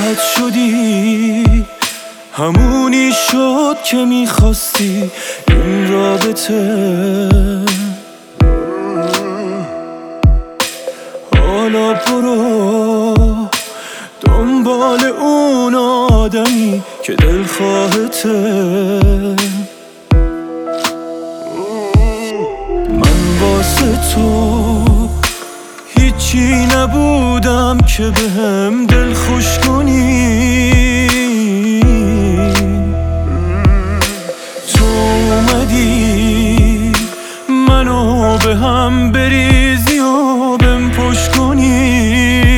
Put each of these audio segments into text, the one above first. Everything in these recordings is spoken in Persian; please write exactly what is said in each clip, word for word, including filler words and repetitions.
راحت شدی، همونی شد که میخواستی این رابطه. حالا برو دنبال اون آدمی که دلخواهته. من واسه تو هیچی نبودم که بهم دل خوش کنی. تو اومدی منو به هم بریزی و بهم پشت کنی.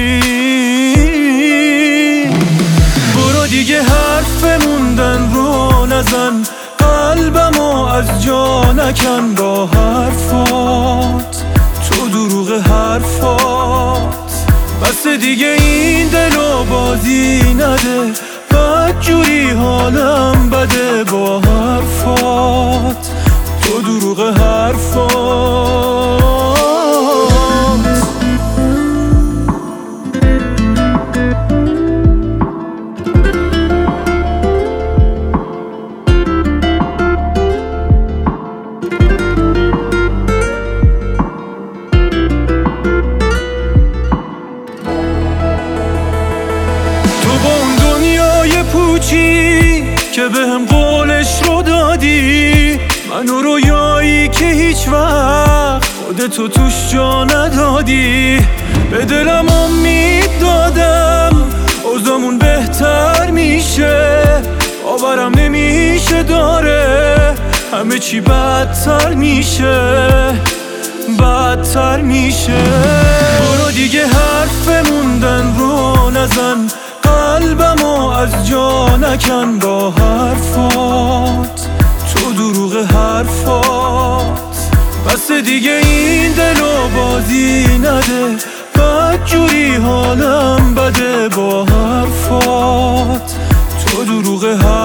برو دیگه حرف موندن رو نزن، قلبمو از جا نکن با حرفات، تو دروغ حرفات. بس دیگه این دلو بازی نده، بدجوری حالم بده با حرفات، تو دروغ حرفات. پوچی که بهم قولش رو دادی، منو رویایی که هیچ وقت خودتو توش جا ندادی. به دلم امید دادم اوضاعمون بهتر میشه، باورم نمیشه داره همه چی بدتر میشه، بدتر میشه. برو دیگه حرف موندن رو نزن، قلبمو از جا نکن با حرفات، تو دروغ حرفات. بس دیگه این دلو بازی نده، بدجوری حالم بده با حرفات، تو دروغ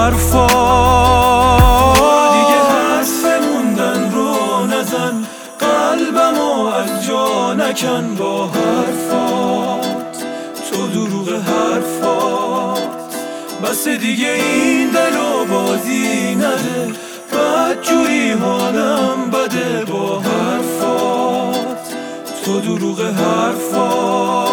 حرفات. دیگه حرف موندن رو نزن، قلبمو از جا نکن با حرفات، تو دروغ حرفات. بس دیگه این دلو بازی نده، بدجوری حالم بده با حرفات، تو دروغ حرفات.